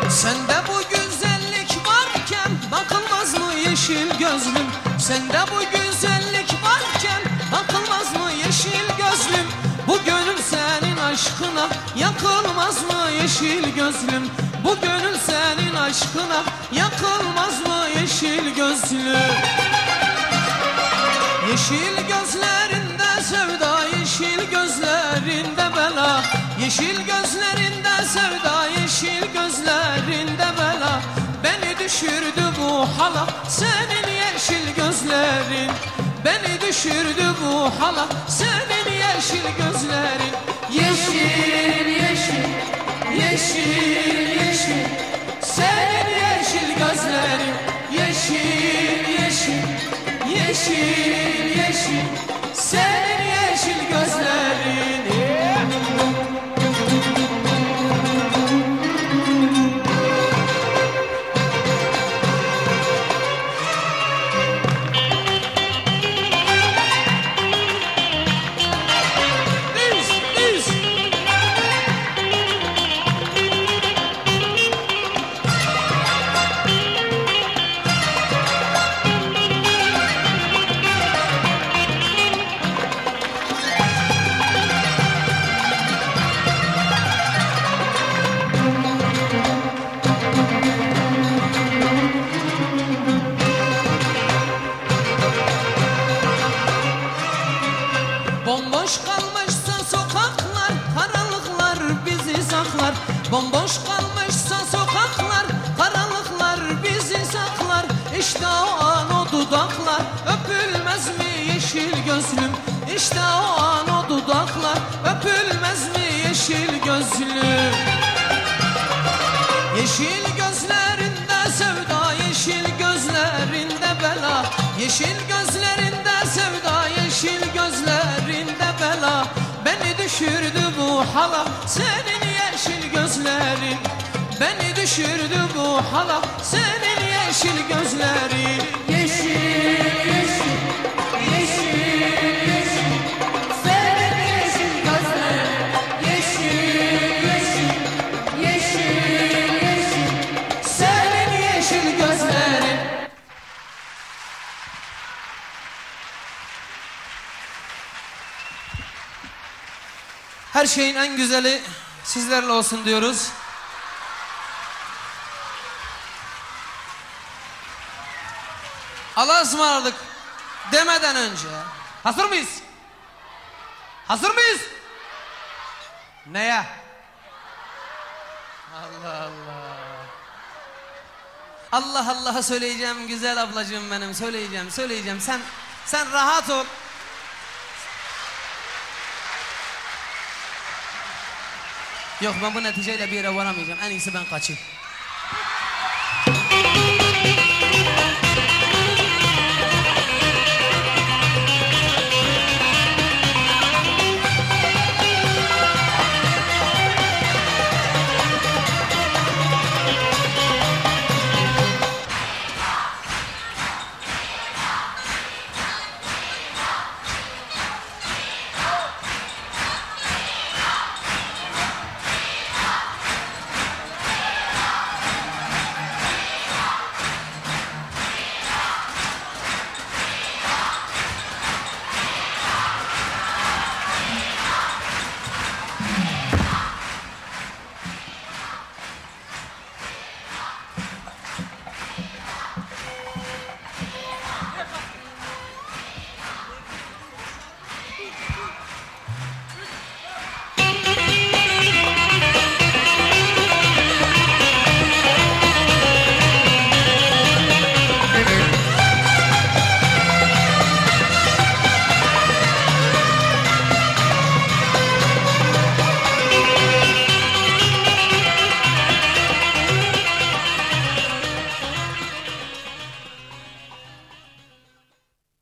Sende bu güzellik varken bakılmaz mı yeşil gözlüm? Sende bu güzellik varken bakılmaz mı yeşil gözlüm? Bu gönül senin aşkına yakılmaz mı yeşil gözlüm? Bu gönül senin aşkına yakılmaz mı yeşil gözlüm? Yeşil gözlerinde sevda, yeşil gözlerinde bela. Yeşil gözlerinde sevda, yeşil gözlerinde bela. Beni düşürdü bu hala senin yeşil gözlerin. Beni düşürdü bu hala senin yeşil gözlerin. Yeşil, yeşil, yeşil, yeşil, senin yeşil gözlerin. Yeşil, yeşil, yeşil, yeşil, senin yeşil gözlerin. Bomboş kalmışsa sokaklar, karanlıklar bizi saklar. Bomboş kalmışsa sokaklar, karanlıklar bizi saklar. İşte o an o dudaklar öpülmez mi yeşil gözlüm? İşte o an o dudaklar öpülmez mi yeşil gözlüm? Yeşil gözlerinde sevda, yeşil gözlerinde bela. Yeşil gözlerinde sevda, yeşil gözlerinde bela. Beni düşürdü bu hala senin yeşil gözlerin. Beni düşürdü bu hala senin yeşil gözlerin. Yeşil, yeşil, yeşil, yeşil, senin yeşil gözlerin. Yeşil, yeşil, yeşil, yeşil, senin yeşil gözlerin. Her şeyin en güzeli sizlerle olsun diyoruz. Allah'a ısmarladık demeden önce hazır mıyız? Hazır mıyız? Neye? Allah Allah. Allah Allah'a söyleyeceğim güzel ablacığım benim, söyleyeceğim. Sen rahat ol. Yok, ben bu neticeyle bir yere varamayacağım. En iyisi ben kaçayım.